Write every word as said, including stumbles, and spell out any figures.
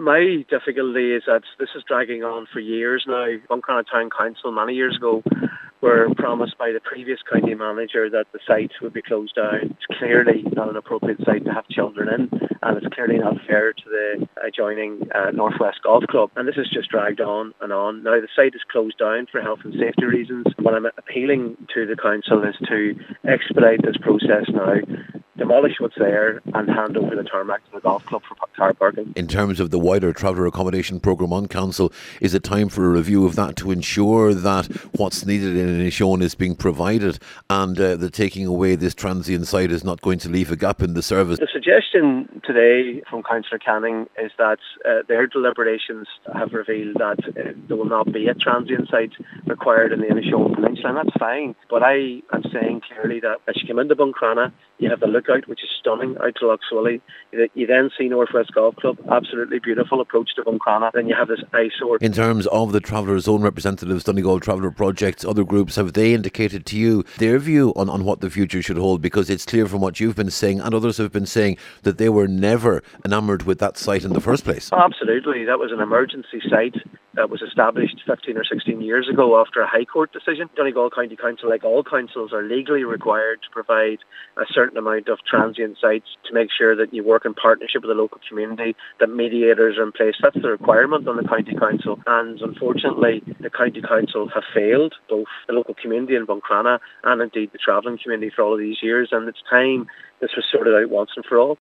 My difficulty is that this is dragging on for years now. Buncrana Town Council many years ago were promised by the previous county manager that the site would be closed down. It's clearly not an appropriate site to have children in, and it's clearly not fair to the adjoining uh, Northwest Golf Club. And this has just dragged on and on. Now the site is closed down for health and safety reasons. What I'm appealing to the council is to expedite this process now, demolish what's there and hand over the tarmac to the golf club for car parking. In terms of the wider traveller accommodation programme on council, is it time for a review of that to ensure that what's needed in Inishowen is being provided and uh, the taking away this transient site is not going to leave a gap in the service? The suggestion today from Councillor Canning is that uh, their deliberations have revealed that uh, there will not be a transient site required in the Inishowen Peninsula, and that's fine. But I am saying clearly that as you come into Buncrana, you have the lookout, which is stunning, out to Lough Swilly. You then see Northwest Golf Club, absolutely beautiful approach to Buncrana. Then you have this eyesore. In terms of the Traveller Zone representatives, Donegal Traveller Projects, other groups, have they indicated to you their view on, on what the future should hold? Because it's clear from what you've been saying and others have been saying that they were never enamoured with that site in the first place. Oh, absolutely. That was an emergency site that was established fifteen or sixteen years ago after a High Court decision. Donegal County Council, like all councils, are legally required to provide a certain amount of transient sites to make sure that you work in partnership with the local community, that mediators are in place. That's the requirement on the County Council. And unfortunately, the County Council have failed both the local community in Buncrana and indeed the travelling community for all of these years. And it's time this was sorted out once and for all.